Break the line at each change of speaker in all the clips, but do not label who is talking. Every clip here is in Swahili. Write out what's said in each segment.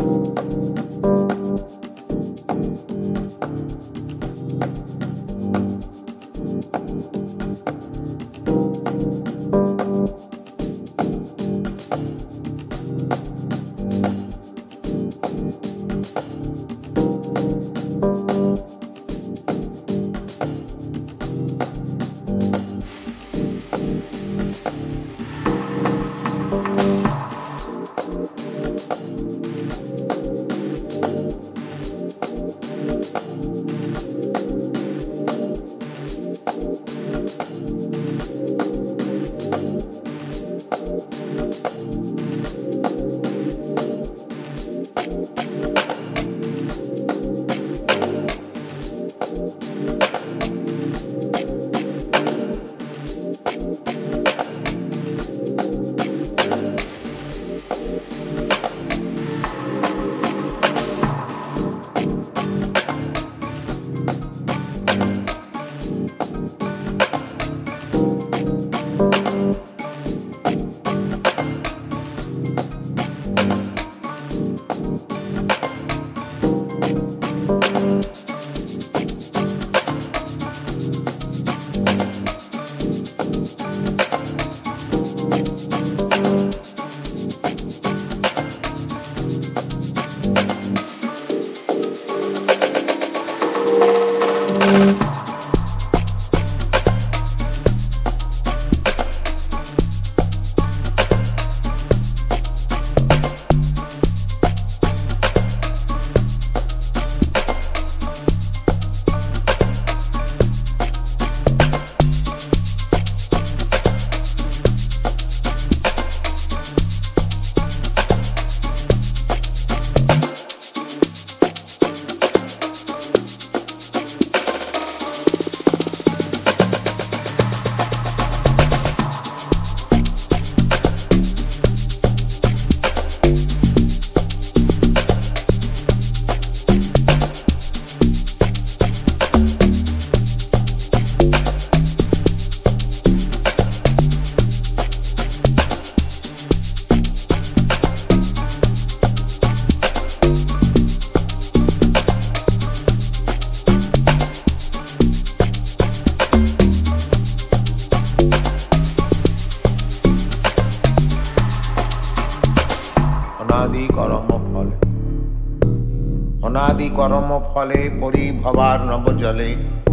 অনাদি করম ফলে পরিভবার নব জলে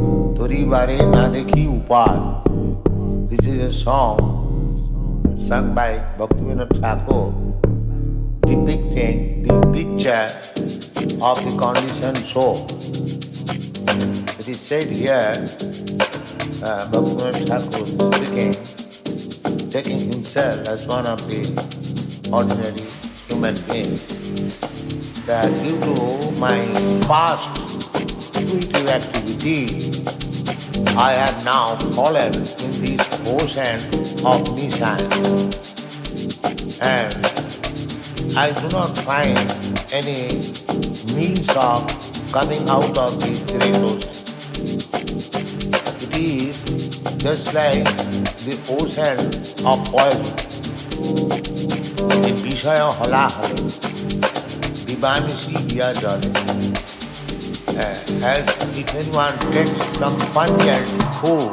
তরিবারে না দেখি উপাস. This is a song sung by Bhaktivinoda Thakur depicting the picture of the conditioned soul. It is said here, Bhaktivinoda Thakur is speaking, taking himself as one of the ordinary human beings, that due to my past intuitive activity, I have now fallen in this ocean of Nissan, and I do not find any means of coming out of this great ocean. It is just like the ocean of poison. The Vishaya Hala Hale, Divanisi Hiya Jale. As if anyone takes some pungent food,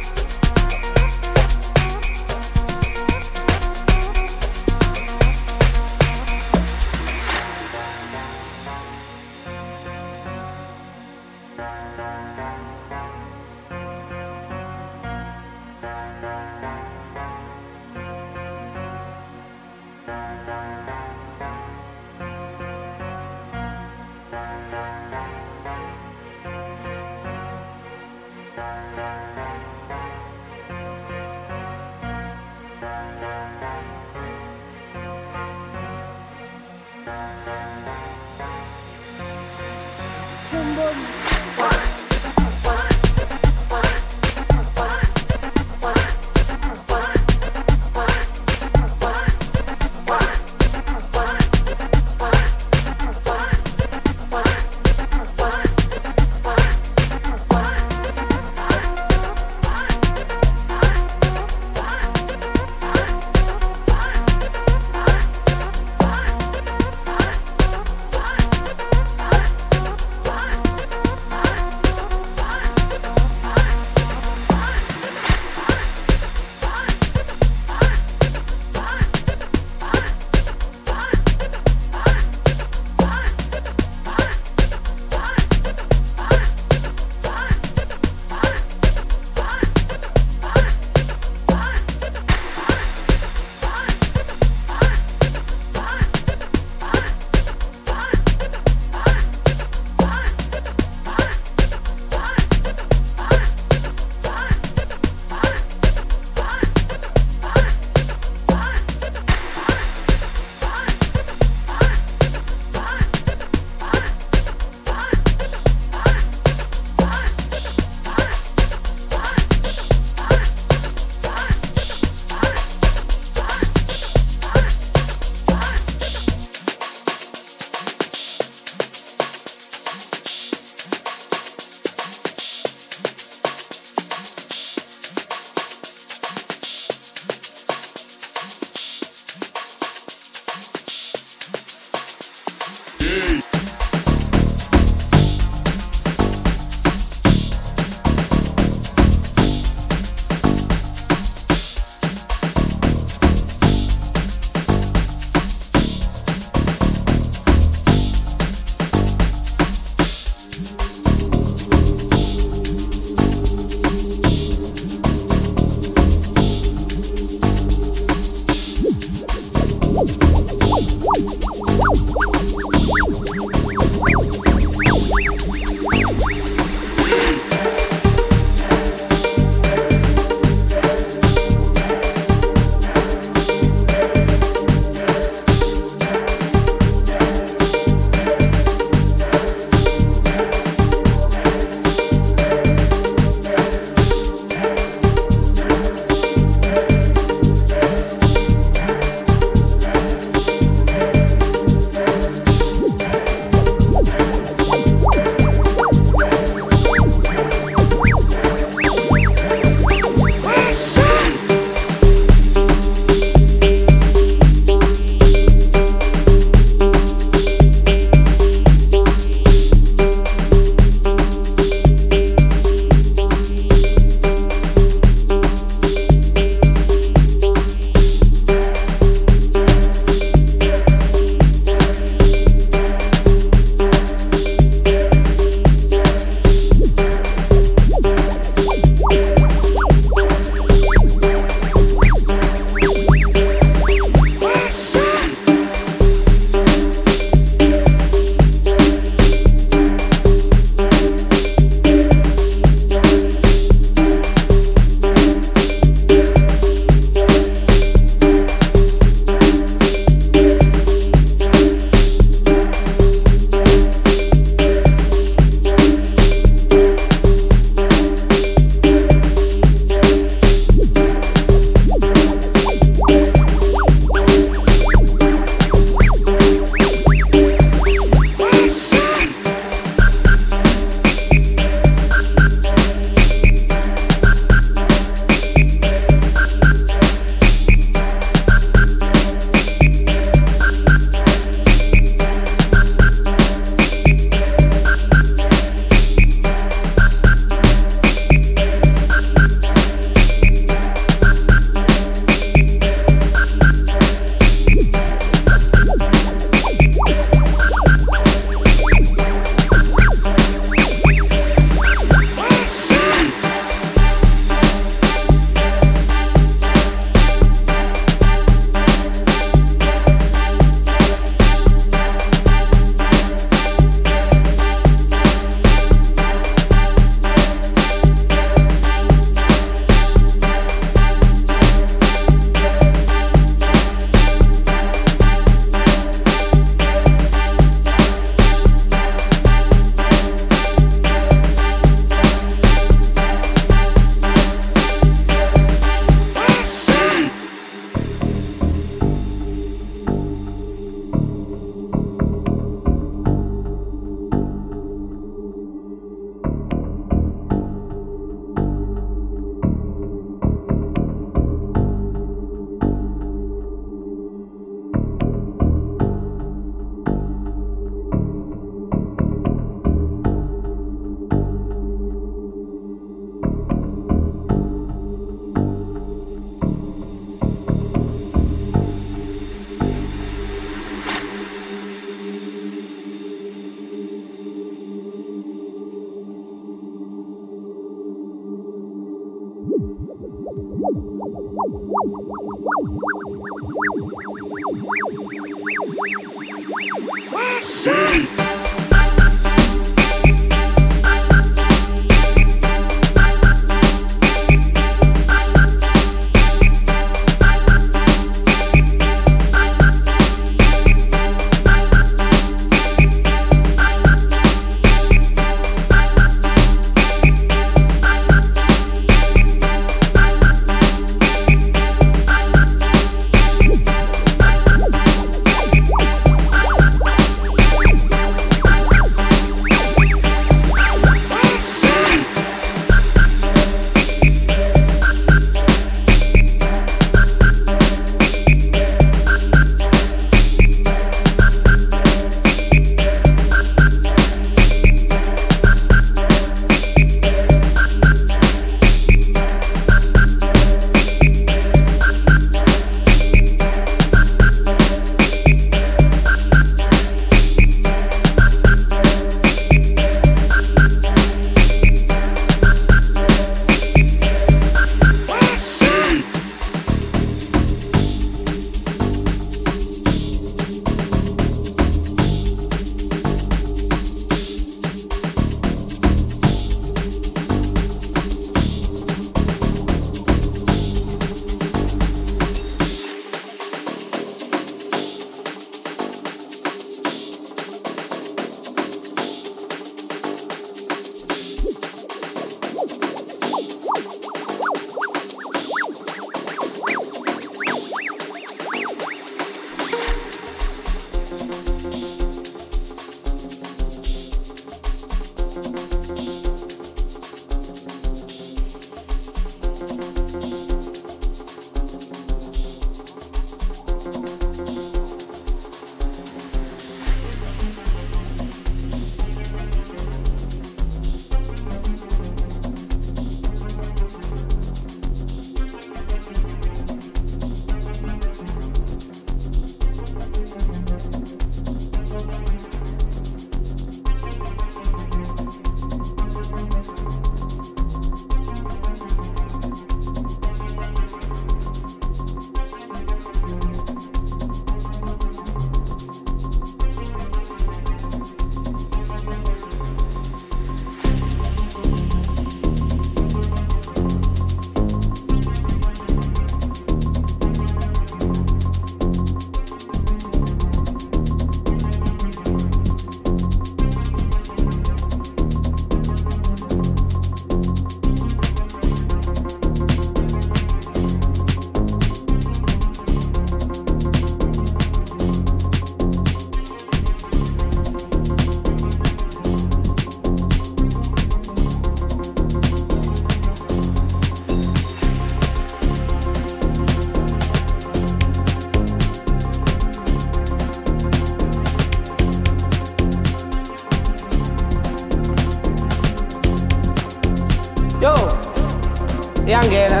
Yangena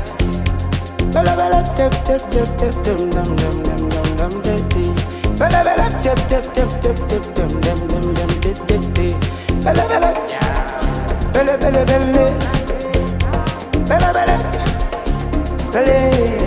bela bela tip tip tip tip dum dum dum dum dum dum dip bela bela tip tip tip tip tip dum dum dum dum dip dip bela bela bela bela bela bela bela bela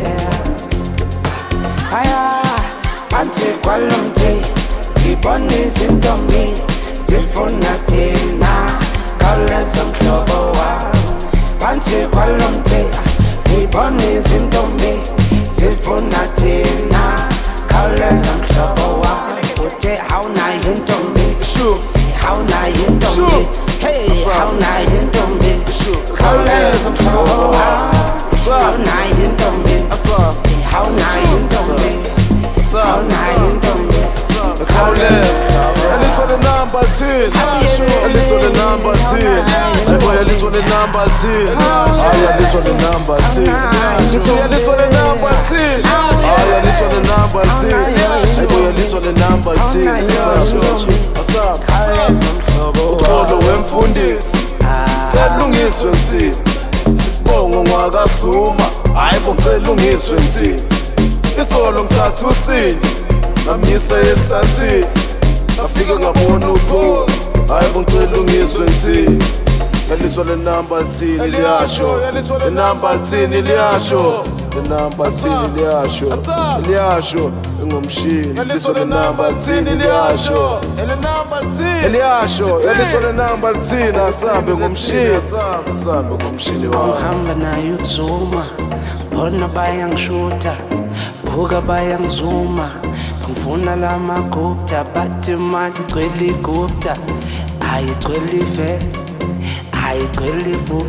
aya anse kwalumti iboni zindombi zifuna thina kawulenza mhlobo wami phansi kwalomthi iboni zintombi zifuna thina khawuleza mhlobo wami uthe awunayo intombi awunayo intombi hey awunayo intombi khawuleza mhlobo wami awunayo intombi awunayo intombi awunayo intombi
Khawuleza, at least for the number 10. At least for the number 10. Boy, at least for the number 10. At least for the number 10. At least for the number 10. At least for the number 10. Boy, at least for the number 10. What's up? Ukholo wemfundisi celungiswe mthini isibongo ngwakazuma hayi bocelungiswe mthini isolo ngithatha usini ngamisa esathini afike ngabona ukho hayi ngicela ungiswe mthini Yaliswa le number thini liyasho. Le number thini liyasho. Le number thini liyasho. Liyasho ngumshini. Yaliswa le number thini liyasho. Liyasho yaliswa le number thini asambe ngumshini. Asambe ngumshini wa.
Ngihamba nayo uzuma. Bona bayangishuta. Buka bayangizuma. Ngifuna lamagupta bathi manje igcwele igupta. Ayigcwele ive. Ayigcwele ivu.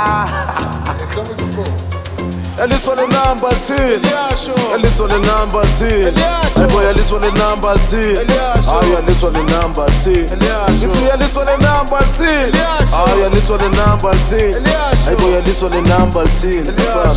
Yaliswa le number 10. Yaliswa le number 10. Ay boy yaliswa le number 10. Ay yaliswa le number 10. Itu yaliswa le number 10. Ay yaliswa le number 10. Ay boy yaliswa le number 10.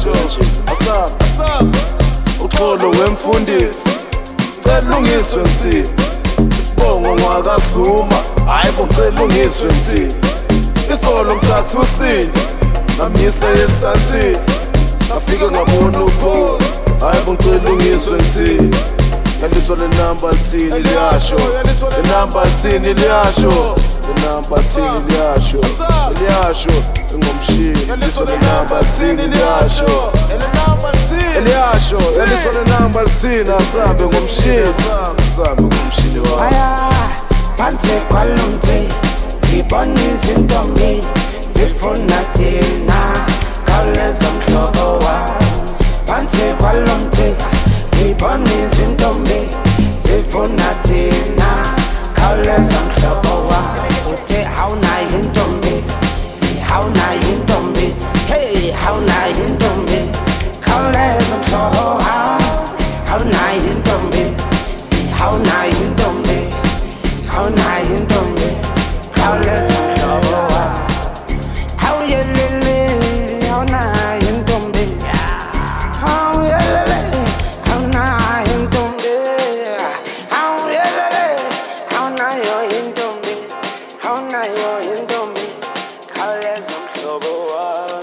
Asam uxolo wemfundisi cela ungiswe mthini isibongo ngwakazuma hayi bo cela ungiswe mthini isolo mthatha usini namyise esansini afike ngabona ukho hayi bo cela ungiswe mthini yaliswa le number 10 liyasho le number 10 liyasho le number 10 liyasho liyasho ngomshini yaliswa le number 10 liyasho Eliasho, yaliswa le number 10 asambe ngomshini asambe ngomshini wa
aya phansi kwalomthi ngibona izintombi zifuna thina khawuleza mhlobo wami phansi kwalomthi ngibona izintombi zifuna thina khawuleza mhlobo wami uthe awunayo intombi awunayo intombi hey awunayo intombi khawuleza mhlobo wami awunayo intombi awunayo intombi awunayo intombi khawuleza mhlobo wami awuyelele awunayo intombi awuyelele awunayo intombi awuyelele awunayo intombi awunayo intombi khawuleza mhlobo wami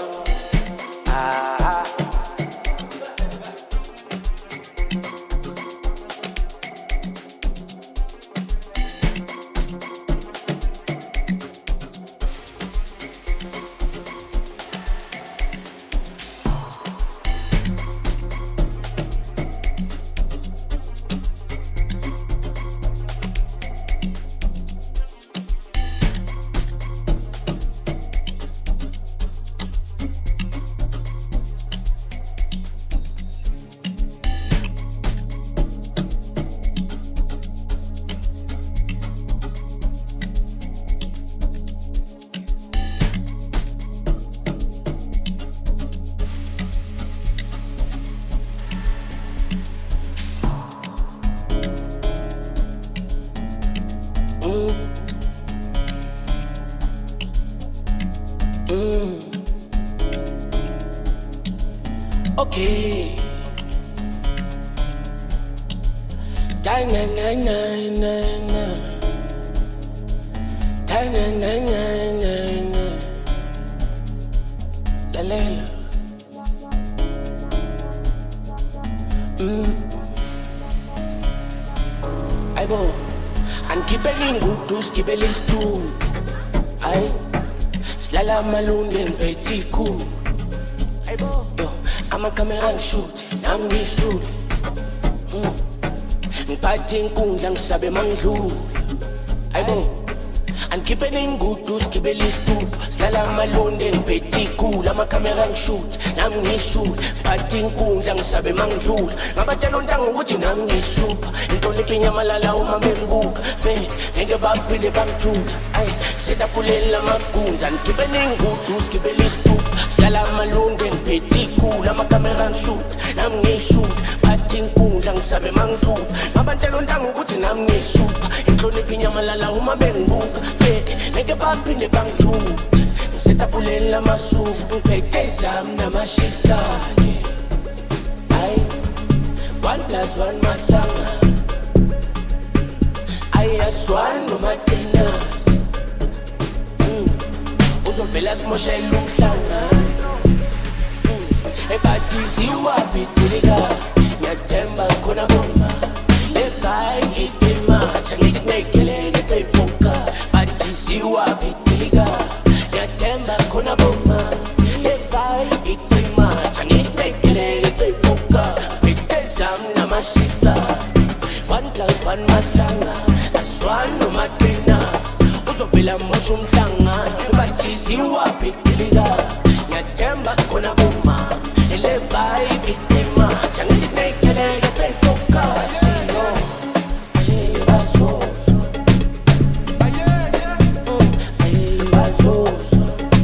Okay. Aibo, angibele ngudu skibele stu. Ay, slala malunde mpeti cool. Aibo, yo, ama camera and shoot, nami shoot. Ngiphathe inkundla ngisabe mangidlula. Aibo, angibele ngudu skibele stu. Slala malunde mpeti cool, ama camera and shoot, nami shoot. Ngiphathe inkundla ngisabe mangidlula. Ngabatshela untanga ukuthi nami ngisupa. Inhlonipho inyamalala uma bengibuka. Vele ngeke baphile bangijutha. Ay, setafulela amagunja. Ngibele ngudu skibele stu. Slala malunde mpeti cool, ama camera and shoot, nami ngisupa. Ngiphathe inkundla ngisabe mangidlula. Ngabatshela untanga ukuthi nami ngisupa. Inhlonipho inyamalala uma bengibuka. Vele ngeke baphile bangijutha. Setafulela amasuku. Ngiphethe zami namashisa-ke. 1+1 masanga ayaswana nomatenas uzovela simoshela umhlangano ebathi ziwaphitilika ngiyathemba khona bomba lebhayi itematsha ngithi kunekeleke toyifocus bathi ziwaphitilika ngiyathemba aswan masanga aswan nomatenas uzovela mosha umhlangano bathiziwa bhidilika ngiyathemba khona boma ele vibe itema changithi nayikeleka stay focus yo basoso basoso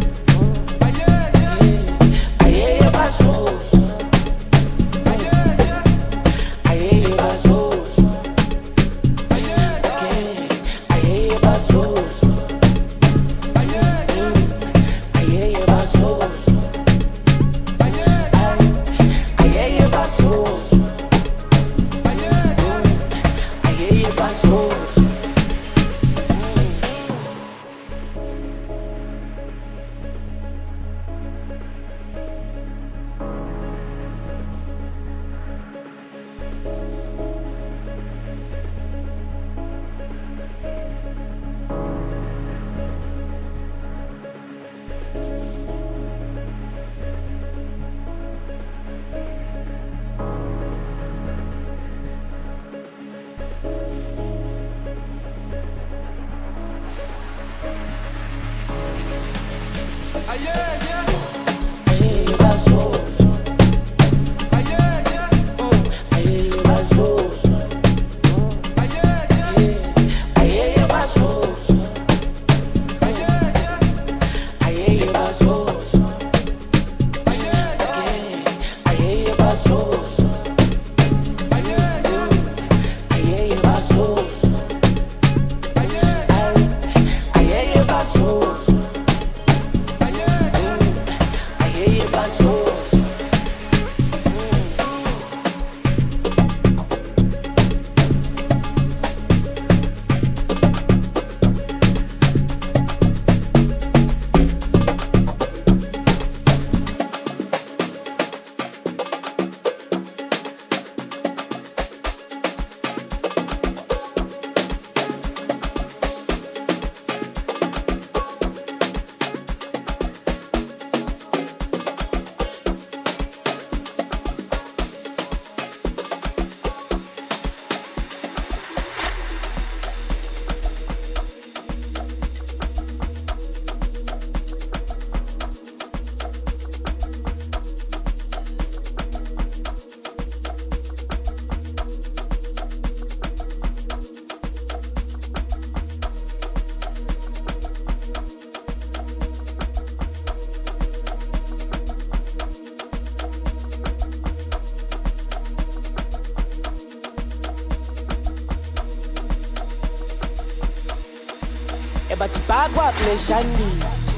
batipagwa pleshandis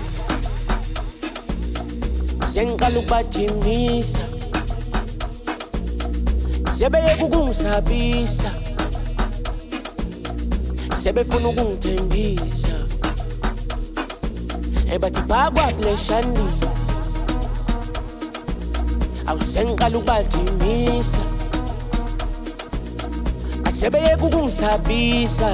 sengiqala ukubajimisa sebeyeka ukungisabisa sebefuna ukungithembisa batipagwa pleshandis awusengiqala ukubajimisa sebeyeka ukungisabisa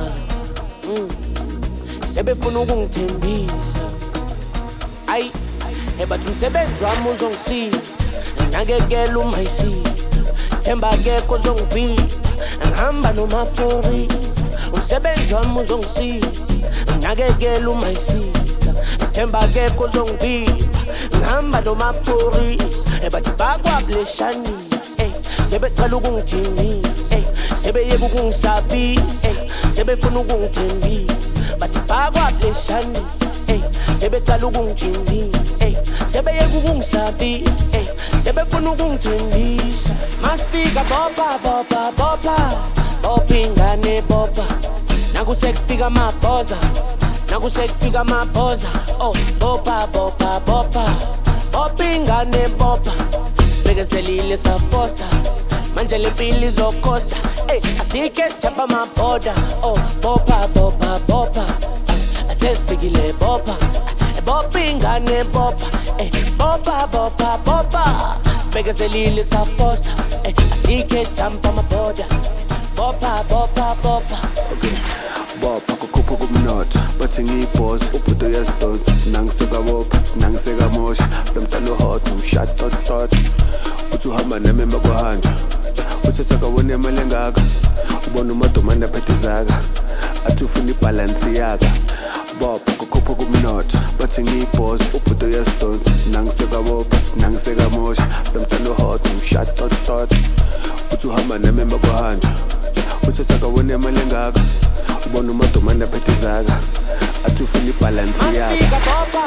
sebefuna ukungithembisa ayi bathi umsebenzi wami uzongisiza ngakekela uma isiza sithemba akekho ozongivika ngihamba nomaphorisa umsebenzi wami uzongisiza ngakekela uma isiza sithemba akekho ozongivika ngihamba nomaphorisa bathi bakwableshanisa sebeqala ukungijimisa sebeyeka ukungisabisa sebefuna ukungithembisa bathi bakwableshanisa sebeqala ukungijimisa sebeyeka ukungisabisa sebefuna ukungithembisa masifika bopha bopha bopha bopha ingane bopha nakusekufika amabhoza nakusekufika amabhoza oh bopha bopha bopha bopha ingane bopha sibekezelile safosta manje lempilo izokosta asike chapa amaboda oh bopha bopha bopha asesifikile bopha bopha ingane bopha bopha bopha bopha sibekezelile safosta asike chapa amaboda bopha bopha bopha
okay bopha kukhupha kumnotho bathi ngiyibhoza ubhudo yazidonsa nangiseka bopha nangiseka mosha lomntana hot umshot tot uthi uhamba nami emakwahanja uthatha kawona imali engaka ubona umadomane aphethe izaka athi ufuna ibhalansi yaka bopha kukhupha kumnotho bathi ngiyibhozi ubhudo uyazidonsa nangisekabopha nangisekamosha lo mntana uhot umshatotot uthi uhamba nami emakwahanja uthatha kawona imali engaka ubona umadomane aphethe izaka athi ufuna ibhalansi yaka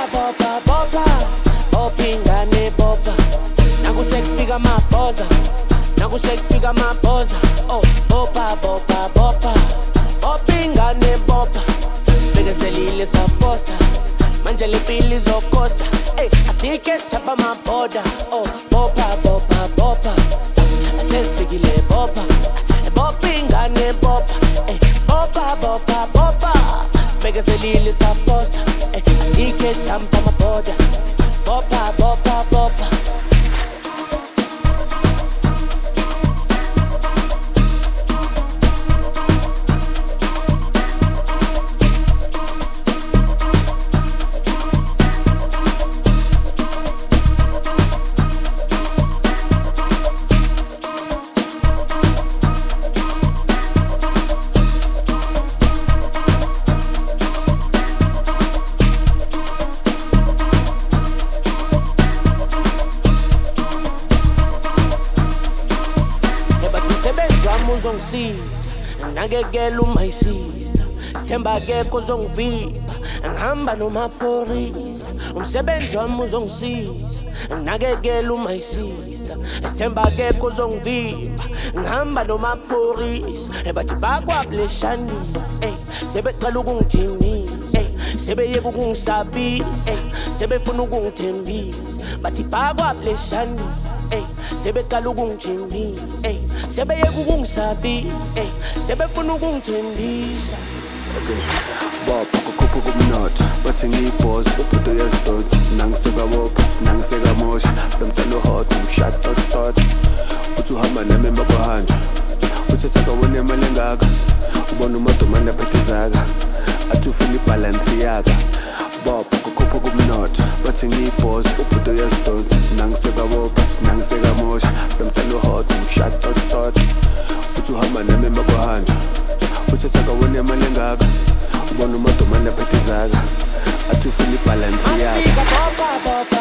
bopha ingane bopha nakusekufika mabhoza nakusekufika mabhoza oh bopha bopha ingane bopha sibekezelile saposta manje le pili izokosta ey asike chapa maboda oh bopha asesibikile bopha ingane bopha ey bopha sibekezelile saposta ey asike chapa maboda bopha uzongisiza ngakekela umayisiza sithemba akekho uzongiviva ngihamba nomaphorisa umsebenzi wami uzongisiza ngakekela umayisiza sithemba akekho uzongiviva ngihamba nomaphorisa bathi bakwableshanisa sebeqala ukungijimisa sebeyeka ukungisabisa sebefuna ukungithembisa bathi bakwableshanisa sebeqala ukungijimisa sebeyeka ukungisabisa sebefuna ukungithembisa
bopha kukhupha kumnotho bathi ngiyibhozi ubhudo uyazidonsa nangisekabopha nangisekamosha lo mntana uhot umshatotot uthi uhamba nami emakwahanja uthatha kawona imali engaka ubona umadomane aphethe izaka athi ufuna ibhalansi yaka bopha kukhupha kumnotho bathi ngiyibhozi ubhudo uyazidonsa nangisekabopha nangisekamosha lo mntana uhot umshatotot uthi uhamba nami emakwahanja uthatha kawona imali engaka ubona umadomane aphethe izaka athi ufuna ibhalansi yaka